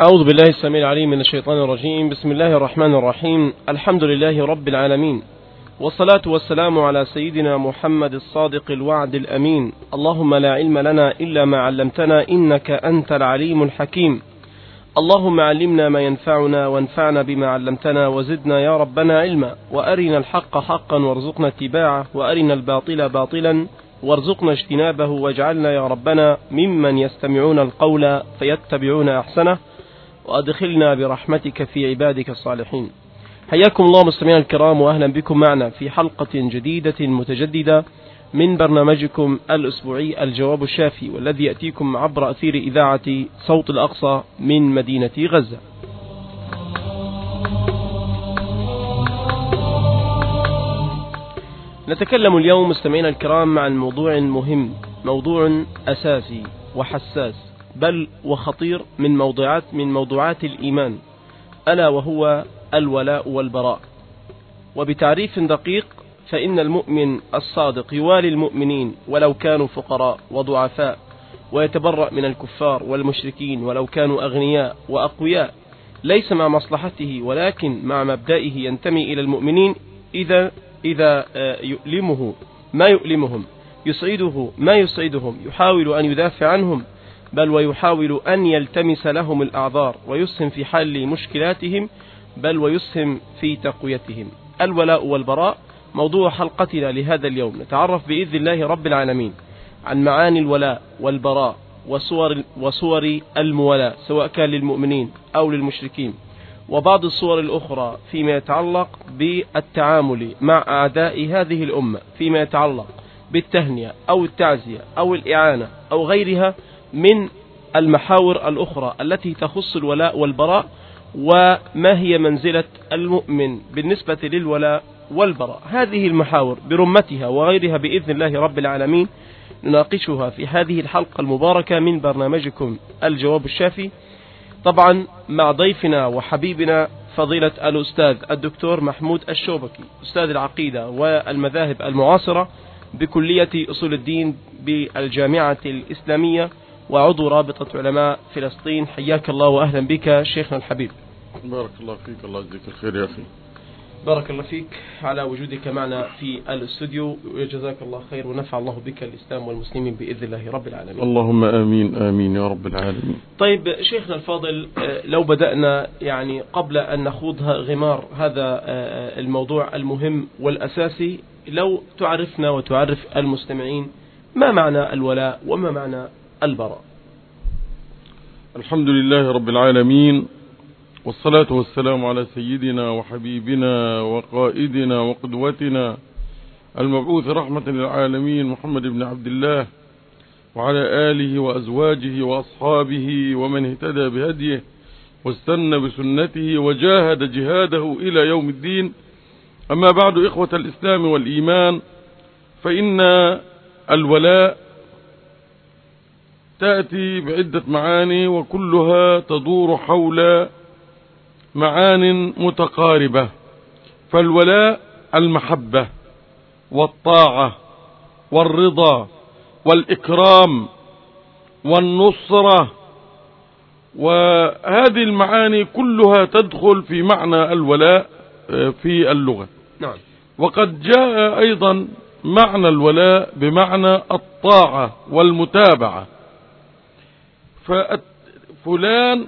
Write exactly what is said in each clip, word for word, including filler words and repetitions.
أعوذ بالله السميع العليم من الشيطان الرجيم. بسم الله الرحمن الرحيم. الحمد لله رب العالمين، والصلاة والسلام على سيدنا محمد الصادق الوعد الأمين. اللهم لا علم لنا إلا ما علمتنا إنك أنت العليم الحكيم. اللهم علمنا ما ينفعنا وانفعنا بما علمتنا وزدنا يا ربنا علما، وأرنا الحق حقا وارزقنا اتباعه، وأرنا الباطل باطلا وارزقنا اجتنابه، واجعلنا يا ربنا ممن يستمعون القول فيتبعون أحسنه، وأدخلنا برحمتك في عبادك الصالحين. حياكم الله مستمعينا الكرام، وأهلا بكم معنا في حلقة جديدة متجددة من برنامجكم الأسبوعي الجواب الشافي، والذي يأتيكم عبر أثير إذاعة صوت الأقصى من مدينة غزة. نتكلم اليوم مستمعينا الكرام عن موضوع مهم، موضوع أساسي وحساس بل وخطير من موضوعات من موضوعات الإيمان، ألا وهو الولاء والبراء. وبتعريف دقيق فإن المؤمن الصادق يوالي المؤمنين ولو كانوا فقراء وضعفاء، ويتبرأ من الكفار والمشركين ولو كانوا أغنياء وأقوياء، ليس مع مصلحته ولكن مع مبدئه، ينتمي إلى المؤمنين إذا إذا يؤلمه ما يؤلمهم، يسعده ما يسعدهم، يحاول أن يدافع عنهم، بل ويحاول أن يلتمس لهم الأعذار ويسهم في حل مشكلاتهم، بل ويسهم في تقويتهم. الولاء والبراء موضوع حلقتنا لهذا اليوم. نتعرف بإذن الله رب العالمين عن معاني الولاء والبراء وصور, وصور المولاة، سواء كان للمؤمنين أو للمشركين، وبعض الصور الأخرى فيما يتعلق بالتعامل مع أعداء هذه الأمة، فيما يتعلق بالتهنئة أو التعزية أو الإعانة أو غيرها من المحاور الأخرى التي تخص الولاء والبراء، وما هي منزلة المؤمن بالنسبة للولاء والبراء. هذه المحاور برمتها وغيرها بإذن الله رب العالمين نناقشها في هذه الحلقة المباركة من برنامجكم الجواب الشافي، طبعا مع ضيفنا وحبيبنا فضيلة الأستاذ الدكتور محمود الشوبكي، أستاذ العقيدة والمذاهب المعاصرة بكلية أصول الدين بالجامعة الإسلامية، وعضو رابطة علماء فلسطين. حياك الله وأهلا بك شيخنا الحبيب. بارك الله فيك، الله يجزيك الخير يا أخي. بارك الله فيك على وجودك معنا في الاستوديو، وجزاك الله خير، ونفع الله بك الإسلام والمسلمين بإذن الله رب العالمين. اللهم آمين آمين يا رب العالمين. طيب شيخنا الفاضل، لو بدأنا يعني قبل أن نخوضها غمار هذا الموضوع المهم والأساسي، لو تعرفنا وتعرف المستمعين ما معنى الولاء وما معنى البراء. الحمد لله رب العالمين، والصلاة والسلام على سيدنا وحبيبنا وقائدنا وقدوتنا المبعوث رحمة للعالمين محمد بن عبد الله، وعلى آله وأزواجه وأصحابه ومن اهتدى بهديه واستنى بسنته وجاهد جهاده إلى يوم الدين. أما بعد، إخوة الإسلام والإيمان، فإن الولاء تأتي بعدة معاني، وكلها تدور حول معان متقاربة. فالولاء المحبة والطاعة والرضا والإكرام والنصرة، وهذه المعاني كلها تدخل في معنى الولاء في اللغة. نعم. وقد جاء أيضا معنى الولاء بمعنى الطاعة والمتابعة. ففلان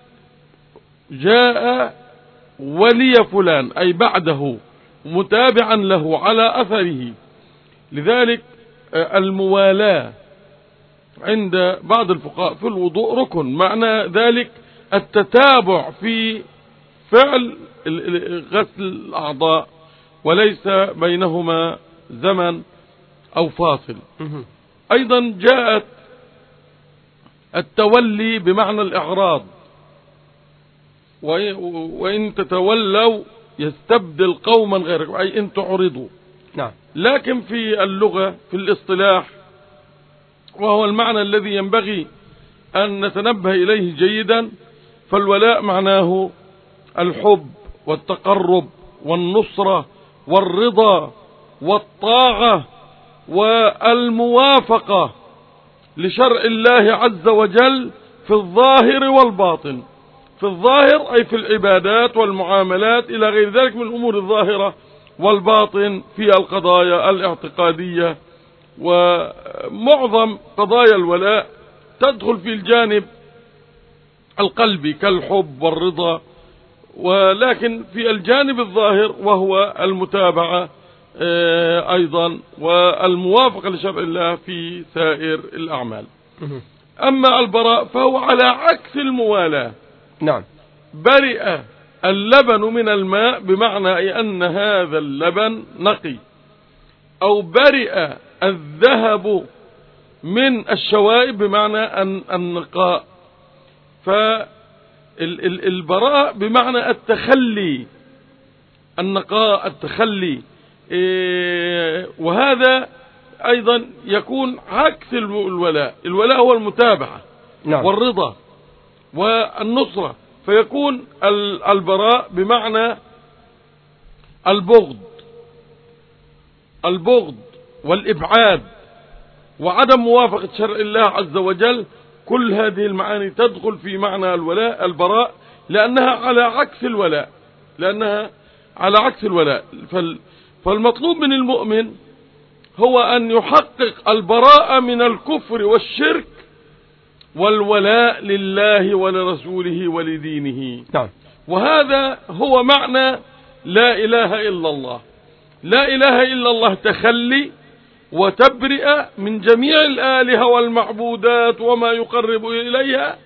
جاء ولي فلان، أي بعده متابعا له على أثره. لذلك الموالاة عند بعض الفقهاء في الوضوء ركن، معنى ذلك التتابع في فعل غسل الأعضاء، وليس بينهما زمن أو فاصل. أيضا جاءت التولي بمعنى الإعراض، وإن تتولوا يستبدل قوما غيركم، أي إن تعرضوا. نعم. لكن في اللغة في الاصطلاح، وهو المعنى الذي ينبغي أن نتنبه إليه جيدا، فالولاء معناه الحب والتقرب والنصرة والرضا والطاعة والموافقة لشرع الله عز وجل في الظاهر والباطن. في الظاهر أي في العبادات والمعاملات إلى غير ذلك من الأمور الظاهرة، والباطن في القضايا الاعتقادية. ومعظم قضايا الولاء تدخل في الجانب القلبي كالحب والرضا، ولكن في الجانب الظاهر وهو المتابعة أيضا والموافقة لشرع الله في سائر الأعمال. أما البراء فهو على عكس الموالاة. نعم. برئ اللبن من الماء بمعنى أن هذا اللبن نقي، أو برئ الذهب من الشوائب بمعنى أن النقاء. فالبراء بمعنى التخلي، النقاء، التخلي. وهذا أيضا يكون عكس الولاء. الولاء هو المتابعة نعم. والرضا والنصرة، فيكون البراء بمعنى البغض، البغض والإبعاد وعدم موافقة شرع الله عز وجل. كل هذه المعاني تدخل في معنى الولاء البراء، لأنها على عكس الولاء، لأنها على عكس الولاء. فالمطلوب من المؤمن هو أن يحقق البراءة من الكفر والشرك والولاء لله ولرسوله ولدينه. نعم. وهذا هو معنى لا إله إلا الله. لا إله إلا الله تخلي وتبرئ من جميع الآلهة والمعبودات وما يقرب إليها،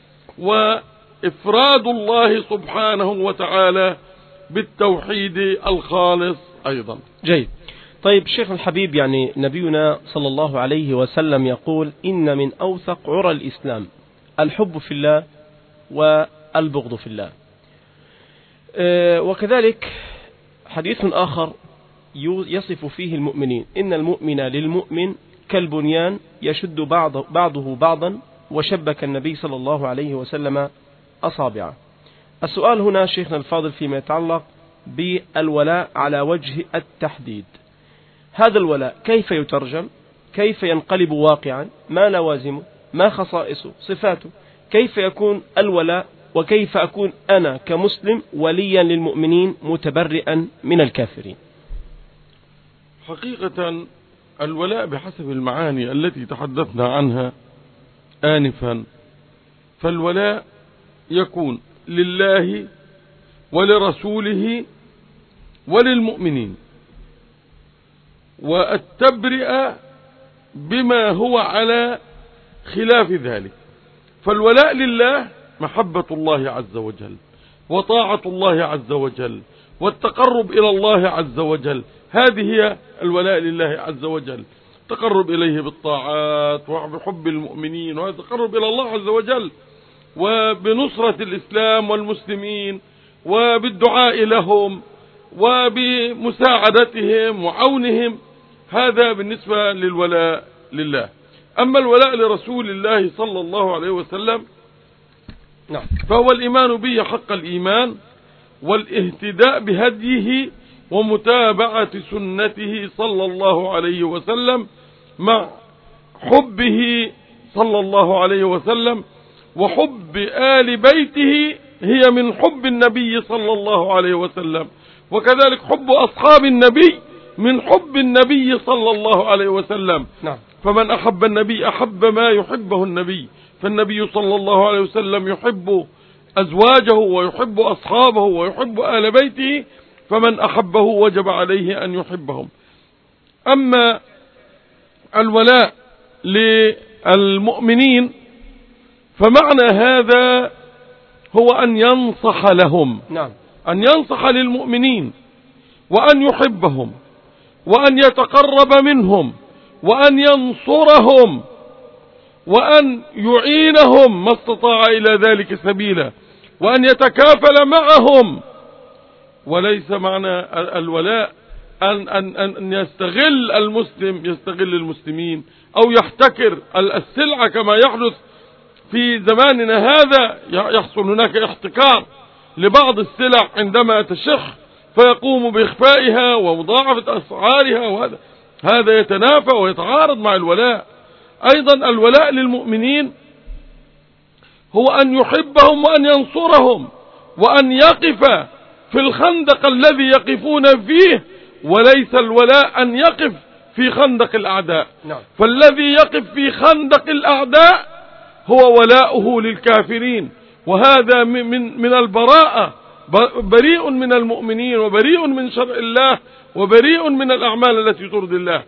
وإفراد الله سبحانه وتعالى بالتوحيد الخالص أيضا. جيد. طيب شيخ الحبيب، يعني نبينا صلى الله عليه وسلم يقول إن من أوثق عرى الإسلام الحب في الله والبغض في الله. أه وكذلك حديث آخر يصف فيه المؤمنين إن المؤمن للمؤمن كالبنيان يشد بعض بعضه بعضا، وشبك النبي صلى الله عليه وسلم أصابعه. السؤال هنا شيخنا الفاضل فيما يتعلق بالولاء على وجه التحديد. هذا الولاء كيف يترجم؟ كيف ينقلب واقعا؟ ما لوازمه؟ ما خصائصه؟ صفاته؟ كيف يكون الولاء؟ وكيف أكون أنا كمسلم وليا للمؤمنين متبرئا من الكافرين؟ حقيقة الولاء بحسب المعاني التي تحدثنا عنها آنفا، فالولاء يكون لله ولرسوله وللمؤمنين، والتبرئة بما هو على خلاف ذلك. فالولاء لله محبة الله عز وجل، وطاعة الله عز وجل، والتقرب إلى الله عز وجل. هذه هي الولاء لله عز وجل، تقرب إليه بالطاعات وبحب المؤمنين، والتقرب إلى الله عز وجل وبنصرة الإسلام والمسلمين وبالدعاء لهم وبمساعدتهم وعونهم. هذا بالنسبة للولاء لله. أما الولاء لرسول الله صلى الله عليه وسلم نعم. فهو الإيمان به حق الإيمان، والاهتداء بهديه ومتابعة سنته صلى الله عليه وسلم، مع حبه صلى الله عليه وسلم وحب آل بيته هي من حب النبي صلى الله عليه وسلم، وكذلك حب أصحاب النبي من حب النبي صلى الله عليه وسلم. نعم. فمن أحب النبي أحب ما يحبه النبي، فالنبي صلى الله عليه وسلم يحب أزواجه ويحب أصحابه ويحب آل بيته، فمن أحبه وجب عليه أن يحبهم. أما الولاء للمؤمنين فمعنى هذا هو أن ينصح لهم. نعم. أن ينصح للمؤمنين وأن يحبهم وأن يتقرب منهم وأن ينصرهم وأن يعينهم ما استطاع إلى ذلك سبيلا، وأن يتكافل معهم. وليس معنى الولاء أن, أن, أن يستغل المسلم يستغل المسلمين أو يحتكر السلعة كما يحدث في زماننا هذا. يحصل هناك احتكار لبعض السلع عندما تشح فيقوم بإخفائها ومضاعفة أسعارها، وهذا هذا يتنافى ويتعارض مع الولاء. أيضا الولاء للمؤمنين هو أن يحبهم وأن ينصرهم وأن يقف في الخندق الذي يقفون فيه، وليس الولاء أن يقف في خندق الأعداء. نعم. فالذي يقف في خندق الأعداء هو ولاؤه للكافرين، وهذا من من البراءة، بريء من المؤمنين وبريء من شرع الله وبريء من الأعمال التي ترضي الله.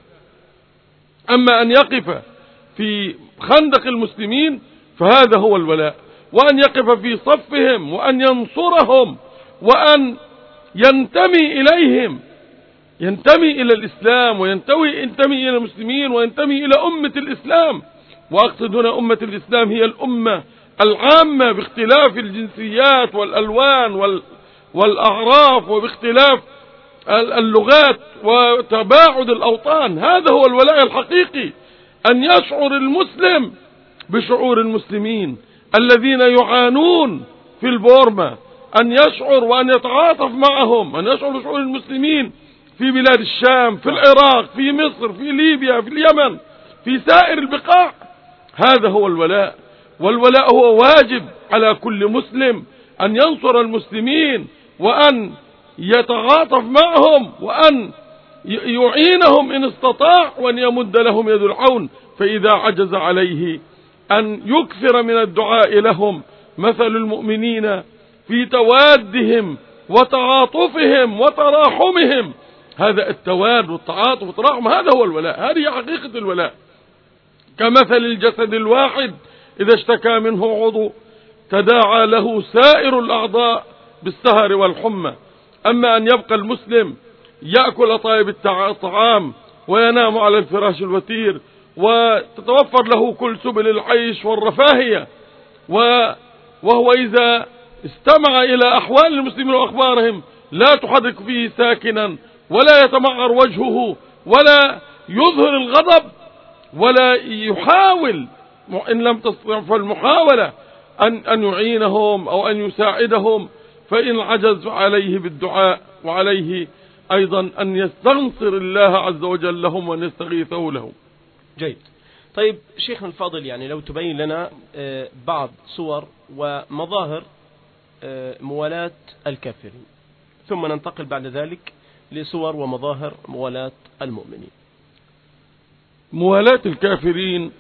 أما أن يقف في خندق المسلمين فهذا هو الولاء، وأن يقف في صفهم وأن ينصرهم وأن ينتمي إليهم، ينتمي إلى الإسلام وينتمي ينتمي إلى المسلمين وينتمي إلى أمة الإسلام. وأقصد هنا أمة الإسلام هي الأمة العامة باختلاف الجنسيات والألوان والأعراف وباختلاف اللغات وتباعد الأوطان. هذا هو الولاء الحقيقي، أن يشعر المسلم بشعور المسلمين الذين يعانون في البورما، أن يشعر وأن يتعاطف معهم، أن يشعر بشعور المسلمين في بلاد الشام، في العراق، في مصر، في ليبيا، في اليمن، في سائر البقاع. هذا هو الولاء. والولاء هو واجب على كل مسلم أن ينصر المسلمين وأن يتعاطف معهم وأن يعينهم إن استطاع، وأن يمد لهم يد العون، فإذا عجز عليه أن يكثر من الدعاء لهم. مثل المؤمنين في توادهم وتعاطفهم وتراحمهم، هذا التواد والتعاطف والتراحم هذا هو الولاء، هذه حقيقة الولاء. كمثل الجسد الواحد إذا اشتكى منه عضو تداعى له سائر الأعضاء بالسهر والحمى. أما أن يبقى المسلم يأكل طيب الطعام وينام على الفراش الوتير وتتوفر له كل سبل العيش والرفاهية، وهو إذا استمع إلى أحوال المسلمين وأخبارهم لا تحرك فيه ساكنا ولا يتمعر وجهه ولا يظهر الغضب ولا يحاول، إن لم تستطع فالمحاولة أن أن يعينهم أو أن يساعدهم، فإن عجز عليه بالدعاء، وعليه أيضا أن يستنصر الله عز وجل لهم وأن يستغيثوا لهم. جيد. طيب شيخنا الفاضل، يعني لو تبين لنا بعض صور ومظاهر موالاة الكافرين، ثم ننتقل بعد ذلك لصور ومظاهر موالاة المؤمنين. موالاة الكافرين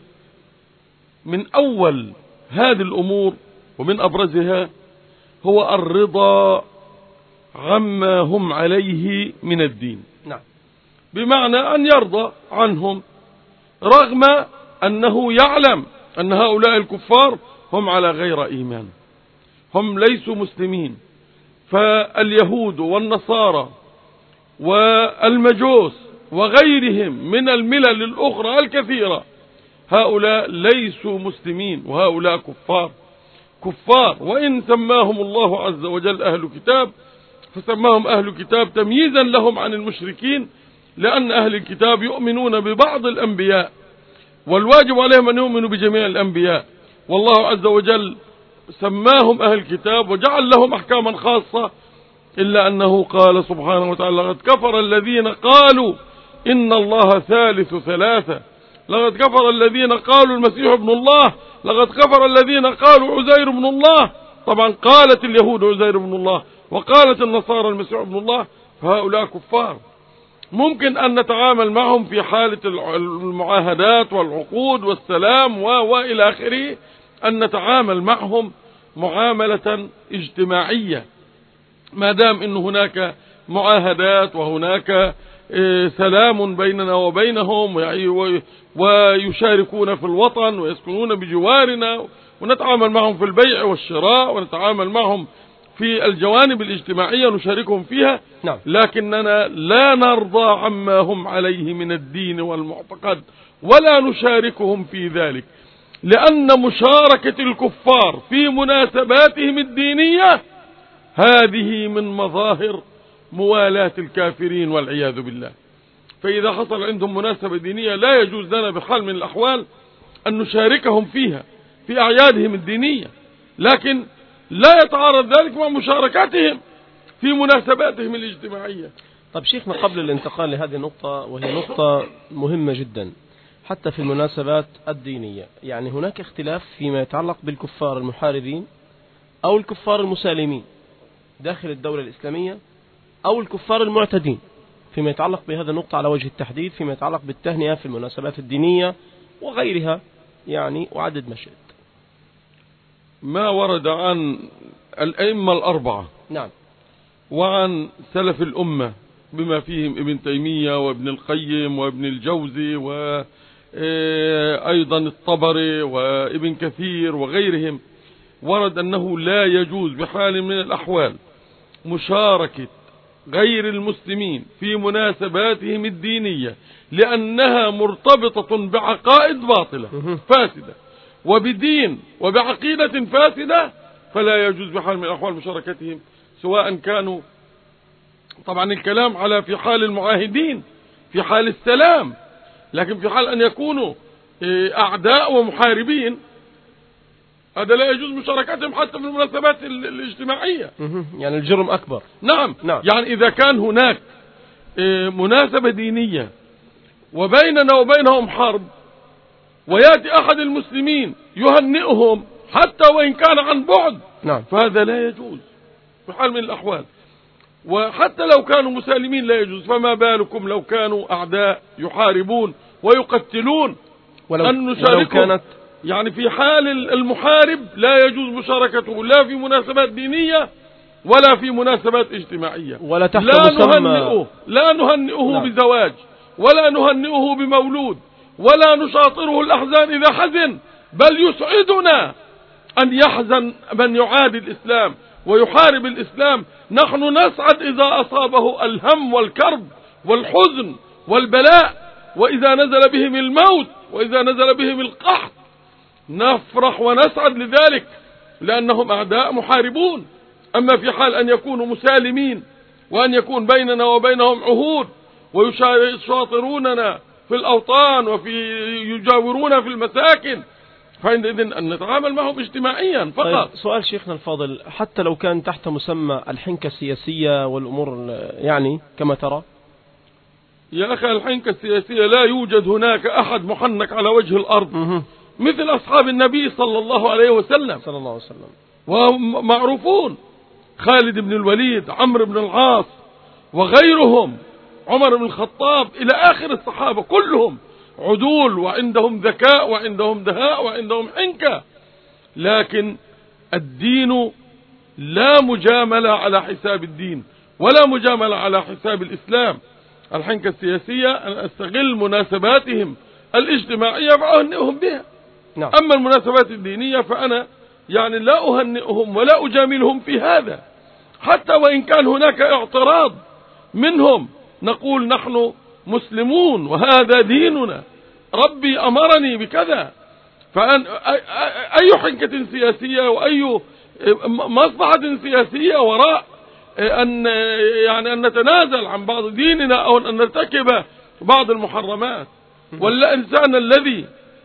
من أول هذه الأمور ومن أبرزها هو الرضا عما هم عليه من الدين. نعم. بمعنى أن يرضى عنهم رغم أنه يعلم أن هؤلاء الكفار هم على غير إيمان، هم ليسوا مسلمين. فاليهود والنصارى والمجوس وغيرهم من الملل الأخرى الكثيرة هؤلاء ليسوا مسلمين، وهؤلاء كفار كفار وإن سماهم الله عز وجل أهل كتاب فسماهم أهل كتاب تمييزا لهم عن المشركين، لأن أهل الكتاب يؤمنون ببعض الأنبياء والواجب عليهم أن يؤمنوا بجميع الأنبياء، والله عز وجل سماهم أهل الكتاب وجعل لهم أحكاما خاصة، إلا أنه قال سبحانه وتعالى: لقد كفر الذين قالوا إن الله ثالث ثلاثة، لقد كفر الذين قالوا المسيح ابن الله، لقد كفر الذين قالوا عزير ابن الله. طبعا قالت اليهود عزير ابن الله وقالت النصارى المسيح ابن الله، فهؤلاء كفار. ممكن أن نتعامل معهم في حالة المعاهدات والعقود والسلام وإلى آخره، أن نتعامل معهم معاملة اجتماعية، ما دام أن هناك معاهدات وهناك سلام بيننا وبينهم ويشاركون في الوطن ويسكنون بجوارنا، ونتعامل معهم في البيع والشراء ونتعامل معهم في الجوانب الاجتماعية نشاركهم فيها. نعم. لكننا لا نرضى عما هم عليه من الدين والمعتقد ولا نشاركهم في ذلك، لأن مشاركة الكفار في مناسباتهم الدينية هذه من مظاهر موالاة الكافرين والعياذ بالله. فإذا حصل عندهم مناسبة دينية لا يجوز لنا بحال من الأحوال أن نشاركهم فيها في أعيادهم الدينية، لكن لا يتعارض ذلك مع مشاركتهم في مناسباتهم الاجتماعية. طب شيخنا، قبل الانتقال لهذه النقطة وهي نقطة مهمة جدا، حتى في المناسبات الدينية، يعني هناك اختلاف فيما يتعلق بالكفار المحاربين أو الكفار المسالمين داخل الدولة الإسلامية أو الكفار المعتدين فيما يتعلق بهذا النقطة على وجه التحديد، فيما يتعلق بالتهنئة في المناسبات الدينية وغيرها، يعني وعدد ما شئت. ما ورد عن الأئمة الأربعة نعم وعن سلف الأمة بما فيهم ابن تيمية وابن القيم وابن الجوزي وأيضا الطبري وابن كثير وغيرهم، ورد أنه لا يجوز بحال من الأحوال مشاركة غير المسلمين في مناسباتهم الدينية، لأنها مرتبطة بعقائد باطلة فاسدة وبدين وبعقيدة فاسدة، فلا يجوز بحال من الأحوال مشاركتهم، سواء كانوا، طبعا الكلام على في حال المعاهدين في حال السلام، لكن في حال أن يكونوا أعداء ومحاربين هذا لا يجوز مشاركتهم حتى في المناسبات الاجتماعية. يعني الجرم أكبر. نعم. نعم. يعني إذا كان هناك مناسبة دينية وبيننا وبينهم حرب ويأتي أحد المسلمين يهنئهم حتى وإن كان عن بعد، نعم، فهذا لا يجوز في حال من الأحوال، وحتى لو كانوا مسالمين لا يجوز، فما بالكم لو كانوا أعداء يحاربون ويقتلون ولو, أن نشاركهم. ولو كانت يعني في حال المحارب لا يجوز مشاركته لا في مناسبات دينية ولا في مناسبات اجتماعية، ولا تحت لا مسمى نهنئه لا نهنئه نعم. بزواج ولا نهنئه بمولود ولا نشاطره الأحزان إذا حزن، بل يسعدنا أن يحزن من يعادي الإسلام ويحارب الإسلام. نحن نسعد إذا أصابه الهم والكرب والحزن والبلاء، وإذا نزل بهم الموت وإذا نزل بهم القحط نفرح ونسعد لذلك لأنهم أعداء محاربون. أما في حال أن يكونوا مسالمين وأن يكون بيننا وبينهم عهود ويشاطروننا في الأوطان وفي يجاورون في المساكن، فعندئذ أن نتعامل معهم اجتماعيا فقط. طيب سؤال شيخنا الفاضل، حتى لو كان تحت مسمى الحنكة السياسية والأمور يعني كما ترى؟ يا أخي الحنكة السياسية لا يوجد هناك أحد محنك على وجه الأرض مه. مثل أصحاب النبي صلى الله عليه وسلم صلى الله عليه وسلم، ومعروفون خالد بن الوليد، عمرو بن العاص وغيرهم، عمر بن الخطاب إلى آخر الصحابة كلهم عدول وعندهم ذكاء وعندهم دهاء وعندهم حنكة، لكن الدين لا مجاملة على حساب الدين ولا مجاملة على حساب الإسلام. الحنكة السياسية أن أستغل مناسباتهم الاجتماعية فأهنئهم بها. نعم. أما المناسبات الدينية فأنا يعني لا أهنئهم ولا أجاملهم في هذا، حتى وإن كان هناك اعتراض منهم نقول نحن مسلمون وهذا ديننا، ربي أمرني بكذا. فأن أي حنكة سياسية وأي مصلحة سياسية وراء أن يعني أن نتنازل عن بعض ديننا أو أن نرتكب بعض المحرمات. والإنسان الذي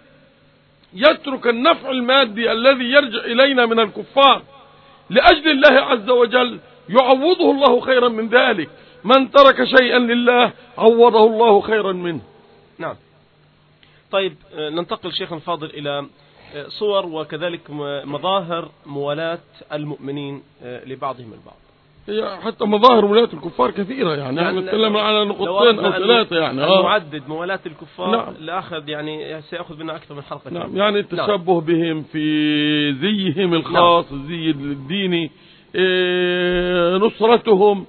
يترك النفع المادي الذي يرجع إلينا من الكفار لأجل الله عز وجل يعوضه الله خيرا من ذلك. من ترك شيئا لله عوضه الله خيرا منه. نعم. طيب ننتقل شيخ الفاضل إلى صور وكذلك مظاهر موالاة المؤمنين لبعضهم البعض. حتى مظاهر موالاة الكفار كثيرة، يعني نحن نتكلم على نقطتين أو ثلاثة يعني آه. معدد موالاة الكفار. نعم. لأخذ يعني سيأخذ منا أكثر من حلقة. نعم. يعني التشبه نعم. بهم في زيهم الخاص. نعم. الزي الديني، إيه نصرتهم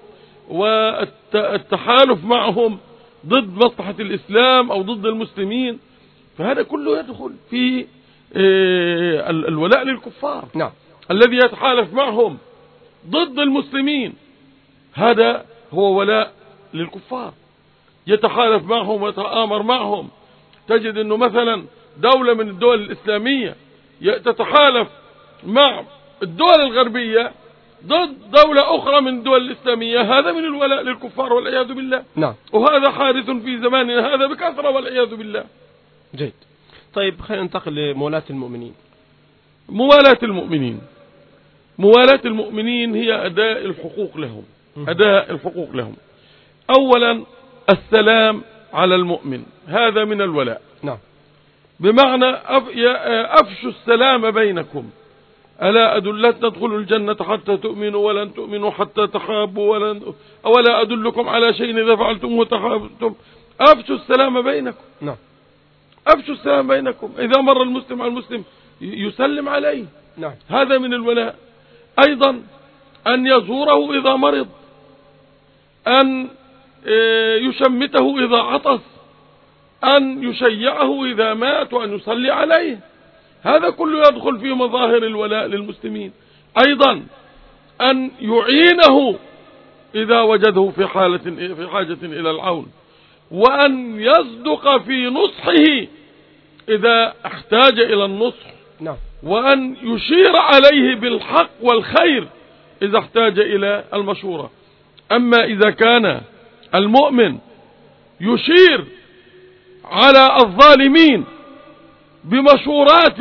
والتحالف معهم ضد مصلحة الإسلام أو ضد المسلمين، فهذا كله يدخل في إيه الولاء للكفار. نعم. الذي يتحالف معهم ضد المسلمين هذا هو ولاء للكفار، يتحالف معهم ويتآمر معهم. تجد أنه مثلا دولة من الدول الإسلامية تتحالف مع الدول الغربية ضد دولة أخرى من الدول الإسلامية، هذا من الولاء للكفار والعياذ بالله. نعم. وهذا حادث في زماننا هذا بكثرة والعياذ بالله. جيد. طيب خلينا ننتقل لموالاة المؤمنين. موالاة المؤمنين موالاة المؤمنين هي أداء الحقوق لهم. أداء الحقوق لهم أولا السلام على المؤمن، هذا من الولاء. نعم. بمعنى أفشوا السلام بينكم. ألا أدل تدخلوا الجنة حتى تؤمنوا ولن تؤمنوا حتى تحابوا ولن أولا أدلكم على شيء إذا فعلتم وتحابتم. أفشوا السلام بينكم. نعم. أفشوا السلام بينكم. إذا مر المسلم على المسلم يسلم عليه. نعم. هذا من الولاء. أيضا أن يزوره إذا مرض، أن يشمته إذا عطس، أن يشيعه إذا مات، وأن يصلي عليه. هذا كله يدخل في مظاهر الولاء للمسلمين. أيضا أن يعينه إذا وجده في حالة في حاجة إلى العون، وأن يصدق في نصحه إذا احتاج إلى النصح. نعم. وأن يشير عليه بالحق والخير إذا احتاج إلى المشورة. أما إذا كان المؤمن يشير على الظالمين بمشورات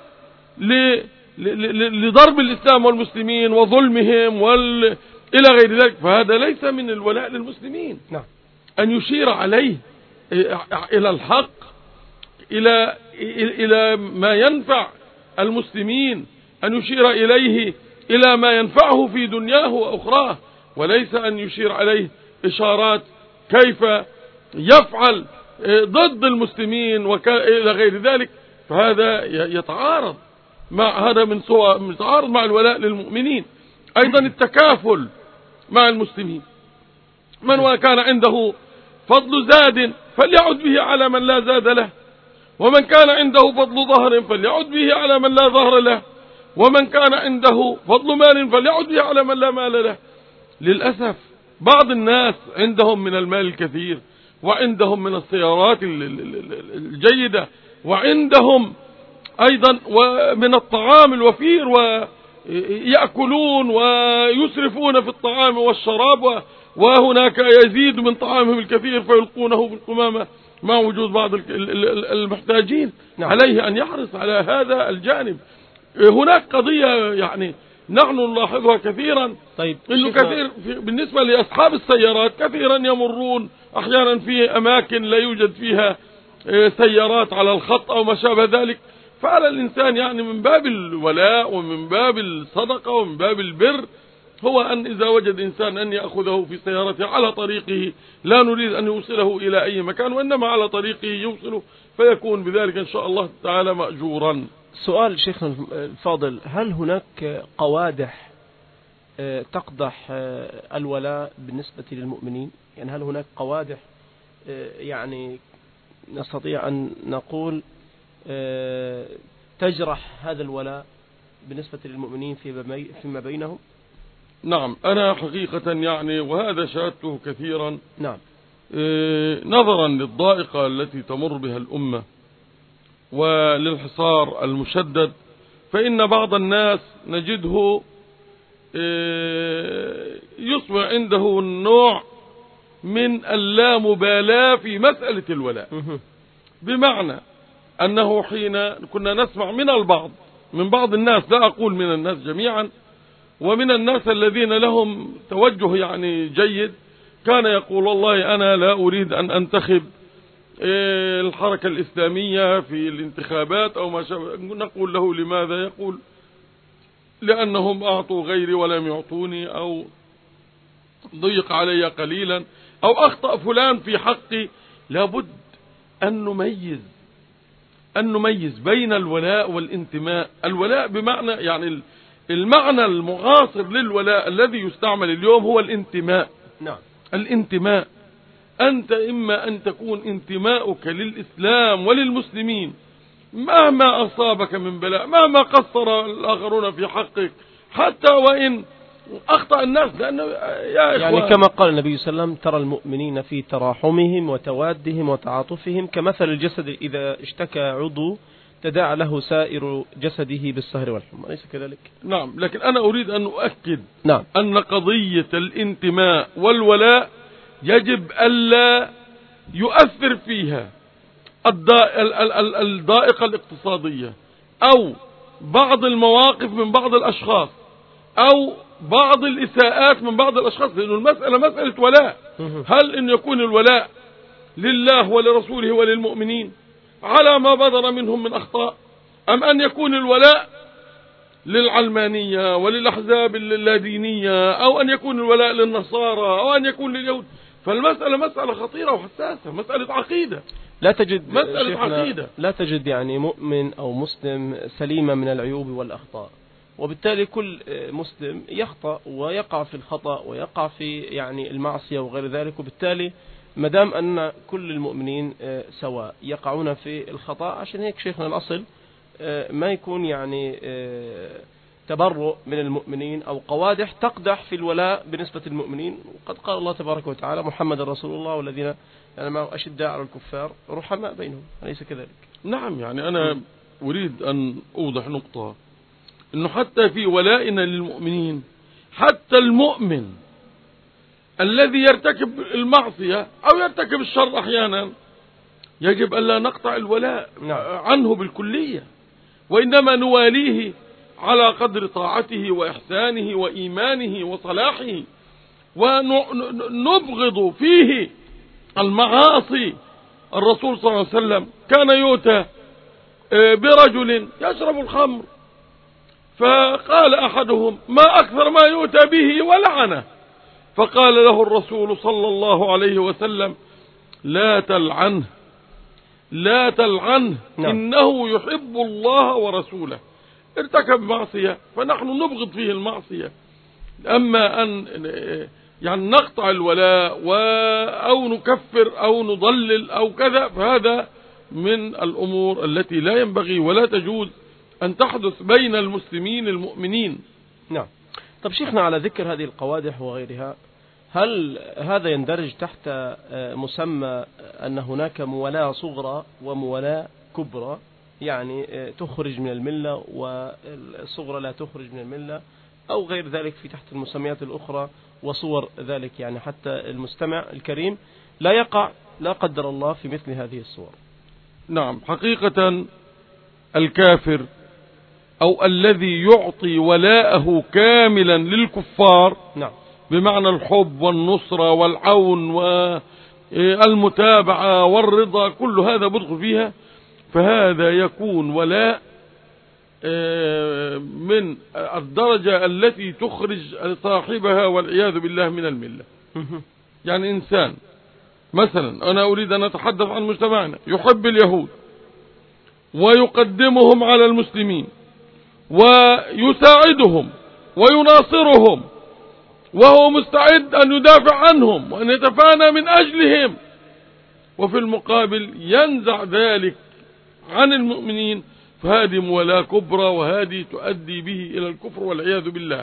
لضرب الإسلام والمسلمين وظلمهم وال... إلى غير ذلك، فهذا ليس من الولاء للمسلمين. نعم. أن يشير عليه إلى الحق، إلى إلى ما ينفع المسلمين، أن يشير إليه إلى ما ينفعه في دنياه وأخراه، وليس أن يشير عليه إشارات كيف يفعل ضد المسلمين وإلى غير ذلك. فهذا يتعارض مع هذا من صور يتعارض مع الولاء للمؤمنين. أيضا التكافل مع المسلمين. من كان عنده فضل زاد فليعد به على من لا زاد له، ومن كان عنده فضل ظهر فليعد به على من لا ظهر له، ومن كان عنده فضل مال فليعد به على من لا مال له. للأسف بعض الناس عندهم من المال الكثير، وعندهم من السيارات الجيدة، وعندهم أيضا من الطعام الوفير، ويأكلون ويسرفون في الطعام والشراب، وهناك يزيد من طعامهم الكثير فيلقونه في القمامة مع وجود بعض المحتاجين. نعم. عليه أن يحرص على هذا الجانب. هناك قضية يعني نحن نلاحظها كثيرا. طيب إنه كثير بالنسبة لأصحاب السيارات كثيرا يمرون أحيانا في أماكن لا يوجد فيها سيارات على الخط أو ما شابه ذلك. فعلى الإنسان يعني من باب الولاء ومن باب الصدقة ومن باب البر هو أن إذا وجد إنسان أن يأخذه في سيارته على طريقه، لا نريد أن يوصله إلى أي مكان، وإنما على طريقه يوصله، فيكون بذلك إن شاء الله تعالى مأجورا. سؤال شيخنا الفاضل، هل هناك قوادح تقدح الولاء بالنسبة للمؤمنين؟ يعني هل هناك قوادح يعني نستطيع أن نقول تجرح هذا الولاء بالنسبة للمؤمنين فيما بينهم؟ نعم، أنا حقيقة يعني وهذا شاهدته كثيرا. نعم. نظرا للضائقة التي تمر بها الأمة وللحصار المشدد، فإن بعض الناس نجده يصبح عنده النوع من اللامبالاة في مسألة الولاء، بمعنى أنه حين كنا نسمع من البعض من بعض الناس، لا أقول من الناس جميعا، ومن الناس الذين لهم توجه يعني جيد، كان يقول والله أنا لا أريد أن أنتخب الحركة الإسلامية في الانتخابات أو ما شابه. نقول له لماذا؟ يقول لأنهم أعطوا غيري ولم يعطوني، أو ضيق علي قليلا، أو أخطأ فلان في حقي. لابد أن نميز أن نميز بين الولاء والانتماء. الولاء بمعنى يعني المعنى المعاصر للولاء الذي يستعمل اليوم هو الانتماء. نعم. الانتماء، أنت إما أن تكون انتماؤك للإسلام وللمسلمين مهما أصابك من بلاء، مهما قصر الآخرون في حقك، حتى وإن أخطأ الناس، لأنه يا يعني كما قال النبي صلى الله عليه وسلم: ترى المؤمنين في تراحمهم وتوادهم وتعاطفهم كمثل الجسد إذا اشتكى عضو تداعى له سائر جسده بالسهر والحمى، أليس كذلك؟ نعم، لكن أنا أريد أن أؤكد نعم. أن قضية الانتماء والولاء يجب ألا يؤثر فيها الضائقة الاقتصادية أو بعض المواقف من بعض الأشخاص أو بعض الإساءات من بعض الأشخاص، لأن المسألة مسألة ولاء. هل إن يكون الولاء لله ولرسوله وللمؤمنين، على ما بدر منهم من أخطاء، أم أن يكون الولاء للعلمانية وللأحزاب اللادينية، أو أن يكون الولاء للنصارى، أو أن يكون لليهود. فالمسألة مسألة خطيرة وحساسة، مسألة عقيدة. لا تجد مسألة عقيدة. لا تجد يعني مؤمن أو مسلم سليمة من العيوب والأخطاء، وبالتالي كل مسلم يخطأ ويقع في الخطأ ويقع في يعني المعصية وغير ذلك، وبالتالي مدام أن كل المؤمنين سواء يقعون في الخطأ، عشان هيك شيخنا الأصل ما يكون يعني تبرؤ من المؤمنين أو قوادح تقدح في الولاء بالنسبة للمؤمنين. وقد قال الله تبارك وتعالى: محمد رسول الله والذين يعني معه أشداء على الكفار رحماء بينهم، أليس كذلك؟ نعم. يعني أنا أريد أن أوضح نقطة، أنه حتى في ولائنا للمؤمنين، حتى المؤمن الذي يرتكب المعصية أو يرتكب الشر أحيانا يجب أن لا نقطع الولاء عنه بالكلية، وإنما نواليه على قدر طاعته وإحسانه وإيمانه وصلاحه، ونبغض فيه المعاصي. الرسول صلى الله عليه وسلم كان يؤتى برجل يشرب الخمر، فقال أحدهم: ما أكثر ما يؤتى به، ولعنه. فقال له الرسول صلى الله عليه وسلم: لا تلعنه، لا تلعنه، إنه يحب الله ورسوله. ارتكب معصية فنحن نبغض فيه المعصية. أما أن يعني نقطع الولاء أو نكفر أو نضلل أو كذا، فهذا من الأمور التي لا ينبغي ولا تجوز أن تحدث بين المسلمين المؤمنين. نعم. طب شيخنا، على ذكر هذه القوادح وغيرها، هل هذا يندرج تحت مسمى أن هناك موالاة صغرى وموالاة كبرى، يعني تخرج من الملة والصغرى لا تخرج من الملة، أو غير ذلك في تحت المسميات الأخرى وصور ذلك، يعني حتى المستمع الكريم لا يقع لا قدر الله في مثل هذه الصور؟ نعم. حقيقة الكافر أو الذي يعطي ولاءه كاملا للكفار، نعم، بمعنى الحب والنصرة والعون والمتابعة والرضا، كل هذا بدخل فيها، فهذا يكون ولاء من الدرجة التي تخرج صاحبها والعياذ بالله من الملة. يعني إنسان مثلا، أنا أريد أن أتحدث عن مجتمعنا، يحب اليهود ويقدمهم على المسلمين ويساعدهم ويناصرهم، وهو مستعد أن يدافع عنهم وأن يتفانى من أجلهم، وفي المقابل ينزع ذلك عن المؤمنين، فهذه موالاة كبرى، وهذه تؤدي به إلى الكفر والعياذ بالله.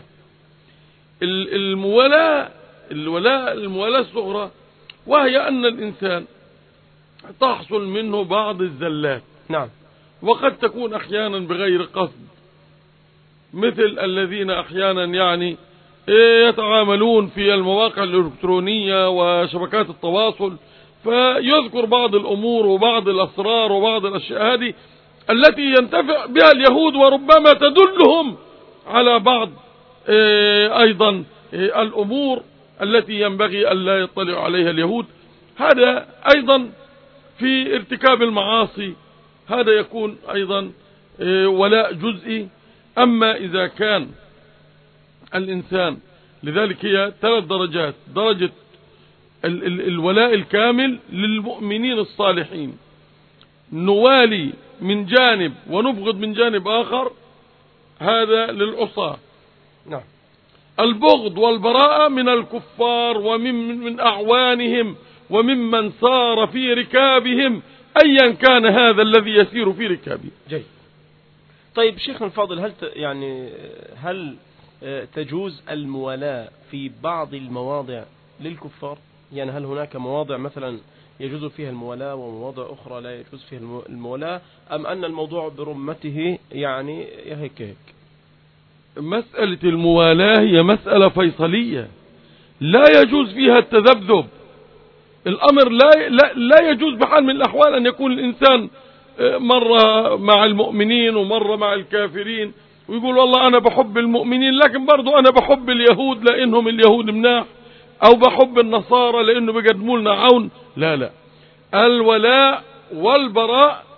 الموالاة الولاء الموالاة الصغرى، وهي أن الإنسان تحصل منه بعض الزلات، نعم، وقد تكون أحيانا بغير قصد، مثل الذين أحيانا يعني يتعاملون في المواقع الإلكترونية وشبكات التواصل، فيذكر بعض الأمور وبعض الأسرار وبعض الأشياء هذه التي ينتفع بها اليهود، وربما تدلهم على بعض أيضا الأمور التي ينبغي أن لا يطلع عليها اليهود. هذا أيضا في ارتكاب المعاصي، هذا يكون أيضا ولاء جزئي. أما إذا كان الإنسان، لذلك هي ثلاث درجات: درجة ال ال الولاء الكامل للمؤمنين الصالحين، نوالي من جانب ونبغض من جانب آخر، هذا للعصاة. نعم. البغض والبراءة من الكفار ومن من أعوانهم وممن سار في ركابهم، أيا كان هذا الذي يسير في ركابه. جيد. طيب شيخنا الفاضل، هل يعني هل تجوز الموالاة في بعض المواضع للكفار؟ يعني هل هناك مواضع مثلا يجوز فيها الموالاة ومواضع أخرى لا يجوز فيها الموالاة، أم أن الموضوع برمته يعني هيك هيك؟ مسألة الموالاة هي مسألة فيصلية، لا يجوز فيها التذبذب. الأمر لا, لا, لا يجوز بحال من الأحوال أن يكون الإنسان مرة مع المؤمنين ومرة مع الكافرين، ويقول والله أنا بحب المؤمنين لكن برضو أنا بحب اليهود لأنهم اليهود مناح، أو بحب النصارى لأنه بيقدموا لنا عون. لا لا، الولاء والبراء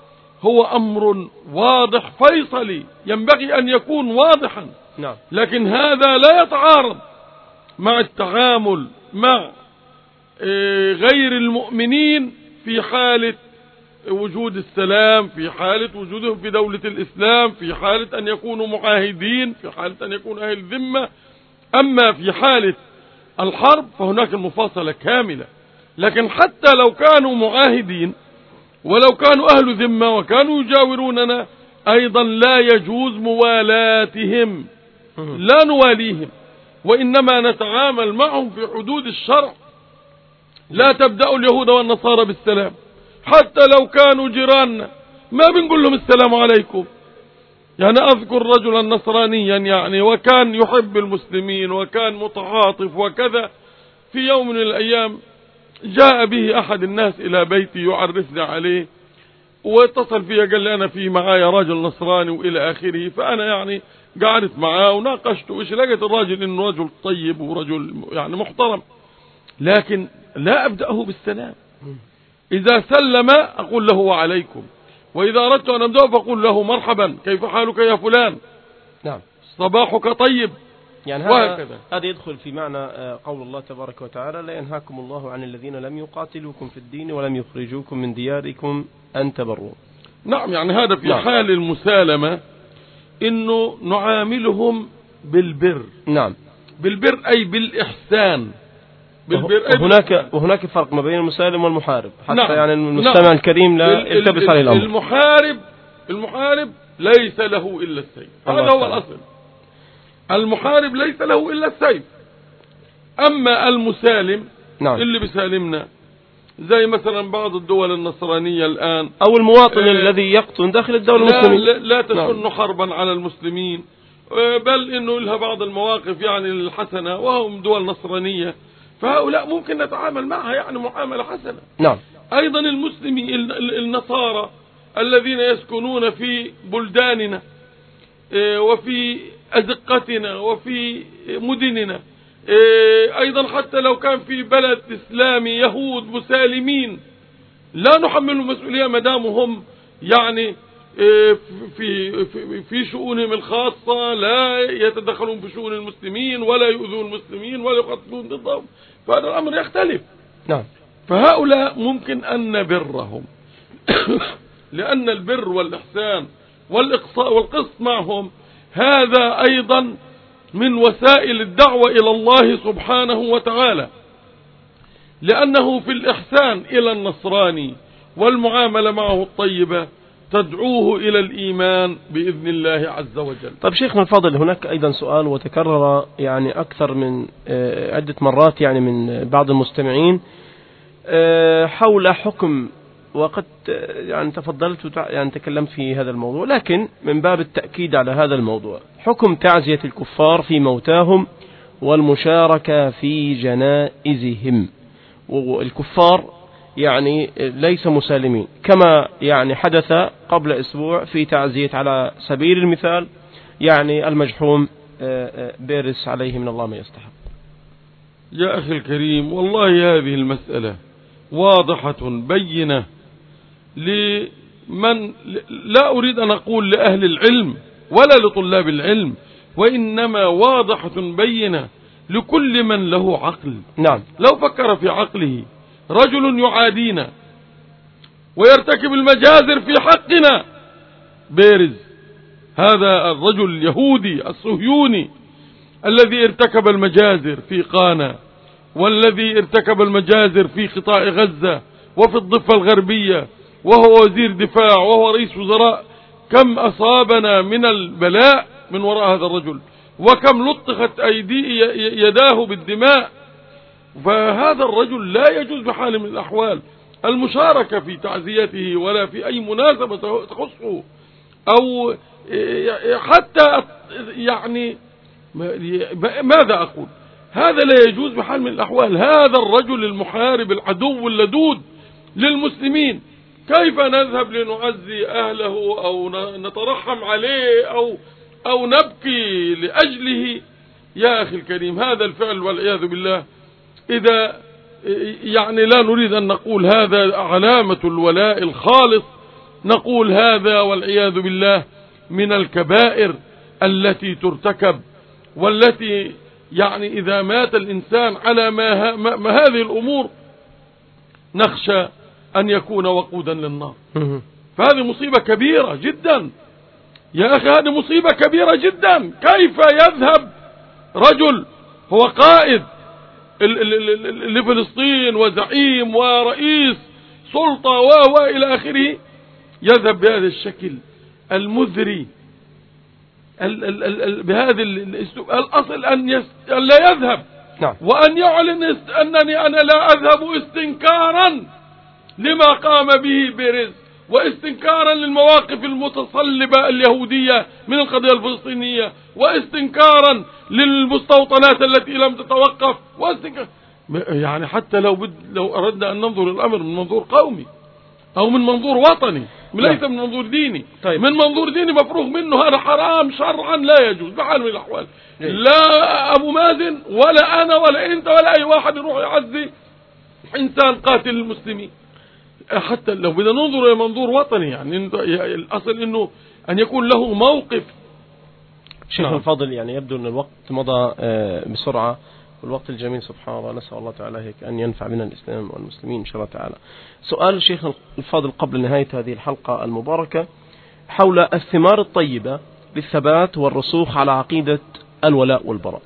هو أمر واضح فيصلي ينبغي أن يكون واضحا. نعم. لكن هذا لا يتعارض مع التعامل مع غير المؤمنين في حالة وجود السلام، في حالة وجودهم في دولة الإسلام، في حالة أن يكونوا معاهدين، في حالة أن يكونوا أهل ذمة. أما في حالة الحرب فهناك المفاصلة كاملة. لكن حتى لو كانوا معاهدين ولو كانوا أهل ذمة وكانوا يجاوروننا أيضا لا يجوز موالاتهم، لا نواليهم، وإنما نتعامل معهم في حدود الشرع. لا تبدأوا اليهود والنصارى بالسلام، حتى لو كانوا جيراننا ما بنقول لهم السلام عليكم. يعني أذكر رجلا نصرانيا يعني وكان يحب المسلمين وكان متعاطف وكذا، في يوم من الأيام جاء به أحد الناس إلى بيتي يعرفني عليه، واتصل فيها قال لي أنا في معايا راجل نصراني وإلى آخره. فأنا يعني قعدت معاه وناقشته، إيش لقيت الراجل إنه رجل طيب ورجل يعني محترم، لكن لا أبدأه بالسلام. إذا سلم أقول له وعليكم، وإذا أردت أن أبدأه فأقول له مرحبا كيف حالك يا فلان، نعم، صباحك طيب. يعني هذا هذا يدخل في معنى قول الله تبارك وتعالى: لا ينهاكم الله عن الذين لم يقاتلوكم في الدين ولم يخرجوكم من دياركم أن تبروا. نعم، يعني هذا في نعم. حال المسالمة إنه نعاملهم بالبر. نعم، بالبر أي بالإحسان. بالبر أي وهناك وهناك فرق ما بين المسالم والمحارب حتى نعم. يعني المستمع نعم. الكريم لا يلتبس عليه الأمر. المحارب المحارب ليس له إلا السيف، هذا هو الأصل. المحارب ليس له إلا السيف. أما المسالم نعم. اللي بيسالمنا زي مثلا بعض الدول النصرانية الآن، أو المواطن آه الذي يقطن داخل الدولة المسلمين، لا, لا تشن نعم. حربا على المسلمين، آه بل إنه لها بعض المواقف يعني الحسنة وهم دول نصرانية، فهؤلاء ممكن نتعامل معها يعني معاملة حسنة. نعم. أيضا المسلمين النصارى الذين يسكنون في بلداننا وفي أزقتنا وفي مدننا، أيضا حتى لو كان في بلد إسلامي يهود مسالمين لا نحملهم مسؤولية ما دامهم يعني في في شؤونهم الخاصة لا يتدخلون في شؤون المسلمين ولا يؤذون المسلمين ولا يقتلون ضدهم، فهذا الأمر يختلف. نعم. فهؤلاء ممكن أن نبرهم لأن البر والإحسان والإقصاء والقسط معهم هذا أيضا من وسائل الدعوة إلى الله سبحانه وتعالى، لأنه في الإحسان إلى النصراني والمعاملة معه الطيبة تدعوه إلى الإيمان بإذن الله عز وجل. طيب شيخنا الفاضل، هناك أيضا سؤال وتكرر يعني أكثر من عدة مرات يعني من بعض المستمعين حول حكم، وقد يعني تفضلت يعني تكلمت في هذا الموضوع، لكن من باب التأكيد على هذا الموضوع: حكم تعزية الكفار في موتاهم والمشاركة في جنائزهم. والكفار يعني ليس مسالمين، كما يعني حدث قبل أسبوع في تعزية على سبيل المثال يعني المجحوم بيرس عليه من الله ما يستحق. يا أخي الكريم، والله هذه المسألة واضحة بينة لمن، لا أريد أن أقول لأهل العلم ولا لطلاب العلم، وإنما واضحة بينة لكل من له عقل. نعم. لو فكر في عقله رجل يعادينا ويرتكب المجازر في حقنا، بيرز هذا الرجل اليهودي الصهيوني الذي ارتكب المجازر في قانا، والذي ارتكب المجازر في قطاع غزة وفي الضفة الغربية، وهو وزير دفاع وهو رئيس وزراء، كم أصابنا من البلاء من وراء هذا الرجل، وكم لطخت أيدي يداه بالدماء. فهذا الرجل لا يجوز بحال من الأحوال المشاركة في تعزيته ولا في أي مناسبة تخصه، أو حتى يعني ماذا أقول، هذا لا يجوز بحال من الأحوال. هذا الرجل المحارب العدو اللدود للمسلمين كيف نذهب لنعزي أهله أو نترحم عليه أو أو نبكي لأجله؟ يا أخي الكريم، هذا الفعل والعياذ بالله، إذا يعني لا نريد أن نقول هذا علامة الولاء الخالص، نقول هذا والعياذ بالله من الكبائر التي ترتكب، والتي يعني إذا مات الإنسان على ما, ما, ما هذه الأمور نخشى أن يكون وقودا للنار. فهذه مصيبة كبيرة جدا يا أخي، هذه مصيبة كبيرة جدا. كيف يذهب رجل هو قائد لفلسطين وزعيم ورئيس سلطة وإلى آخره، يذهب بهذا الشكل المذري بهذا الاسلوب؟ الأصل أن لا يذهب، نعم. وأن يعلن أنني أنا لا أذهب استنكارا لما قام به بيريز، واستنكارا للمواقف المتصلبة اليهودية من القضية الفلسطينية، واستنكارا للمستوطنات التي لم تتوقف، واستنكار يعني حتى لو بد لو أردنا أن ننظر الأمر من منظور قومي أو من منظور وطني ليس من منظور ديني. طيب. من منظور ديني مفروغ منه، هذا حرام شرعا لا يجوز بحال من الأحوال. لا أبو مازن ولا أنا ولا أنت ولا أي واحد يروح يعزي إنسان قاتل المسلمين، حتى لو بدنا ننظر إلى منظور وطني. يعني الأصل إنه أن يكون له موقف. شيخ الفاضل، يعني يبدو أن الوقت مضى بسرعة، والوقت الجميل سبحان الله، نسأل الله تعالى هيك أن ينفع بنا الإسلام والمسلمين إن شاء الله تعالى. سؤال الشيخ الفاضل قبل نهاية هذه الحلقة المباركة حول الثمار الطيبة للثبات والرسوخ على عقيدة الولاء والبراء.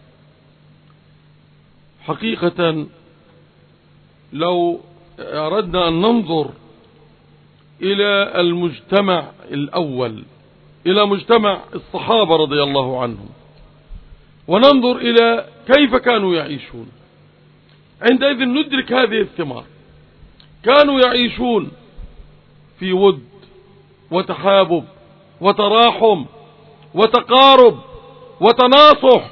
حقيقة لو أردنا أن ننظر إلى المجتمع الأول، إلى مجتمع الصحابة رضي الله عنهم، وننظر إلى كيف كانوا يعيشون، عندئذ ندرك هذه الثمار. كانوا يعيشون في ود وتحابب وتراحم وتقارب وتناصح.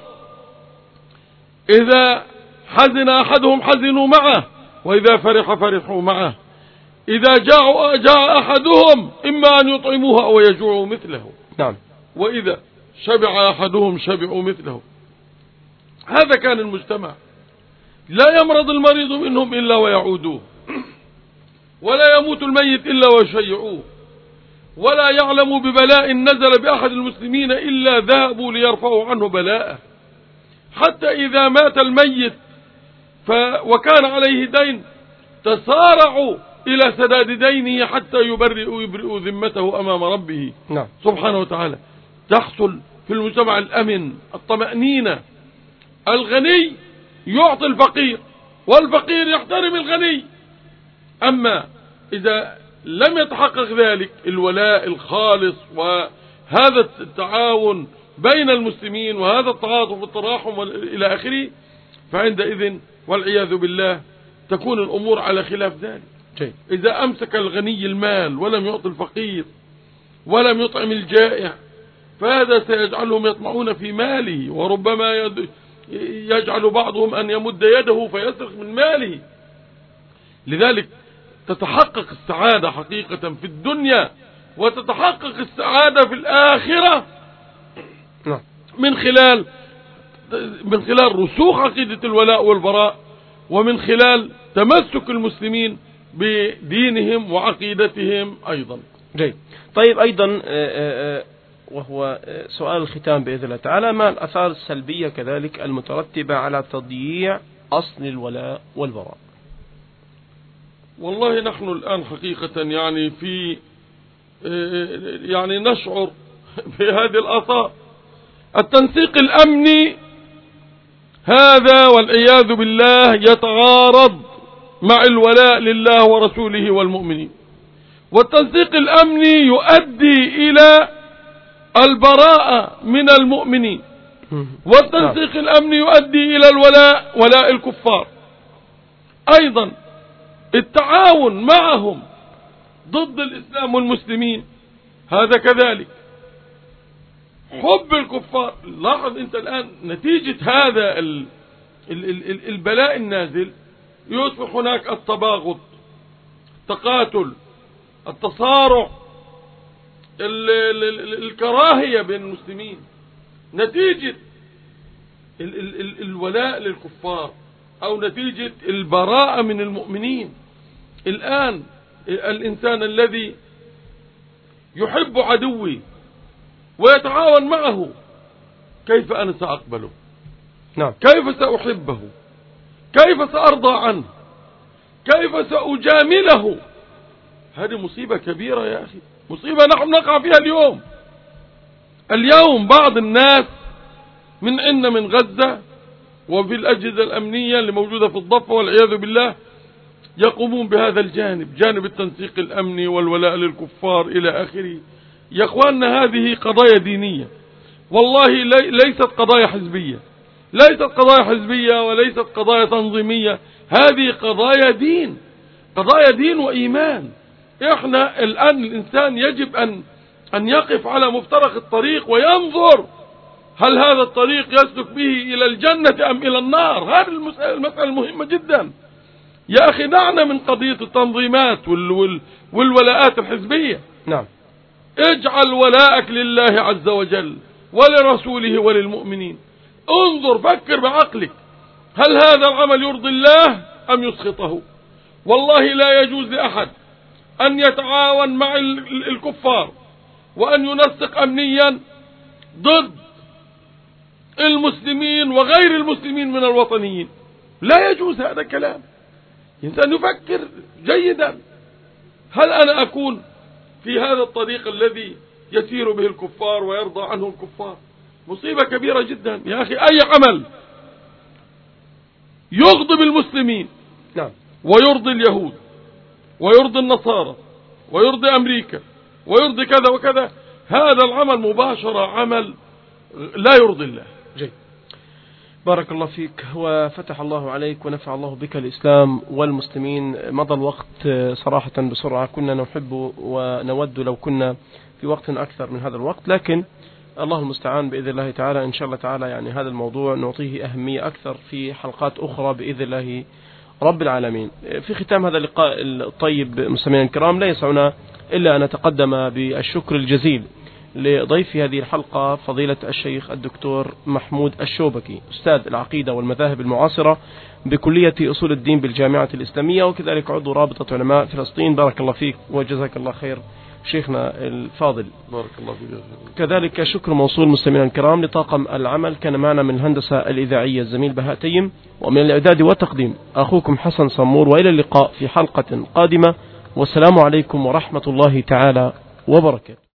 إذا حزن أحدهم حزنوا معه، وإذا فرح فرحوا معه. إذا جاء جاء أحدهم إما أن يطعموه أو يجوعوا مثله، نعم. وإذا شبع أحدهم شبعوا مثله. هذا كان المجتمع. لا يمرض المريض منهم إلا ويعودوه، ولا يموت الميت إلا ويشيعوه، ولا يعلم ببلاء نزل بأحد المسلمين إلا ذهبوا ليرفعوا عنه بلاءه. حتى إذا مات الميت ف وكان عليه دين تسارعوا إلى سداد دينه حتى يبرئوا يبرئوا ذمته أمام ربه، نعم. سبحانه وتعالى. تحصل في المجتمع الأمن، الطمأنينة. الغني يعطي الفقير، والفقير يحترم الغني. أما إذا لم يتحقق ذلك الولاء الخالص وهذا التعاون بين المسلمين وهذا التعاطف والتراحم إلى آخره، فعندئذ والعياذ بالله تكون الأمور على خلاف ذلك. جي. إذا أمسك الغني المال ولم يعطي الفقير ولم يطعم الجائع، فهذا سيجعلهم يطمعون في ماله، وربما يد يجعل بعضهم أن يمد يده فيسرق من ماله. لذلك تتحقق السعادة حقيقة في الدنيا، وتتحقق السعادة في الآخرة من خلال من خلال رسوخ عقيدة الولاء والبراء، ومن خلال تمسك المسلمين بدينهم وعقيدتهم أيضا. جيد. طيب، أيضا وهو سؤال الختام بإذن الله تعالى، ما الآثار السلبية كذلك المترتبة على تضييع أصل الولاء والبراء؟ والله نحن الآن حقيقة يعني في يعني نشعر بهذه الآثار. التنسيق الأمني هذا والعياذ بالله يتعارض مع الولاء لله ورسوله والمؤمنين. والتنسيق الأمني يؤدي إلى البراءة من المؤمنين، والتنسيق الأمني يؤدي إلى الولاء ولاء الكفار. أيضا التعاون معهم ضد الإسلام والمسلمين هذا كذلك. حب الكفار. لاحظ أنت الآن نتيجة هذا البلاء النازل يصبح هناك التباغض، التقاتل، التصارع، الكراهية بين المسلمين، نتيجة الولاء للكفار أو نتيجة البراءة من المؤمنين. الآن الإنسان الذي يحب عدوي ويتعاون معه، كيف أنا سأقبله؟ نعم. كيف سأحبه؟ كيف سأرضى عنه؟ كيف سأجامله؟ هذه مصيبة كبيرة يا أخي، مصيبة نحن نقع فيها اليوم. اليوم بعض الناس من إن من غزة وفي الأجهزة الأمنية اللي موجودة في الضفة والعياذ بالله يقومون بهذا الجانب، جانب التنسيق الأمني والولاء للكفار إلى آخره. يا أخواننا هذه قضايا دينية، والله ليست قضايا حزبية، ليست قضايا حزبية وليست قضايا تنظيمية، هذه قضايا دين، قضايا دين وإيمان. إحنا الآن الإنسان يجب أن أن يقف على مفترق الطريق وينظر هل هذا الطريق يسلك به إلى الجنة أم إلى النار. هذه المسألة المهمة جدا يا أخي. دعنا من قضية التنظيمات والولاءات الحزبية. نعم. اجعل ولاءك لله عز وجل ولرسوله وللمؤمنين. انظر، فكر بعقلك، هل هذا العمل يرضي الله أم يسخطه؟ والله لا يجوز لأحد أن يتعاون مع الكفار وأن ينسق أمنيا ضد المسلمين وغير المسلمين من الوطنيين. لا يجوز هذا الكلام. الإنسان يفكر جيدا، هل أنا أكون في هذا الطريق الذي يسير به الكفار ويرضى عنه الكفار؟ مصيبة كبيرة جدا يا أخي. أي عمل يغضب المسلمين نعم ويرضي اليهود ويرضي النصارى ويرضي أمريكا ويرضي كذا وكذا، هذا العمل مباشرة عمل لا يرضي الله. جيد، بارك الله فيك وفتح الله عليك ونفع الله بك الإسلام والمسلمين. مضى الوقت صراحة بسرعة، كنا نحب ونود لو كنا في وقت أكثر من هذا الوقت، لكن الله المستعان بإذن الله تعالى. إن شاء الله تعالى يعني هذا الموضوع نعطيه أهمية أكثر في حلقات أخرى بإذن الله رب العالمين. في ختام هذا اللقاء الطيب مستمعينا الكرام، لا يسعنا إلا أن نتقدم بالشكر الجزيل لضيف هذه الحلقة فضيلة الشيخ الدكتور محمود الشوبكي، أستاذ العقيدة والمذاهب المعاصرة بكلية أصول الدين بالجامعة الإسلامية، وكذلك عضو رابطة علماء فلسطين. بارك الله فيك وجزاك الله خير شيخنا الفاضل. بارك الله فيك. كذلك شكر موصول مستمعينا الكرام لطاقم العمل، كان معنا من الهندسة الإذاعية الزميل بهاء تيم، ومن الإعداد والتقديم أخوكم حسن صمور، وإلى اللقاء في حلقة قادمة، والسلام عليكم ورحمة الله تعالى وبركاته.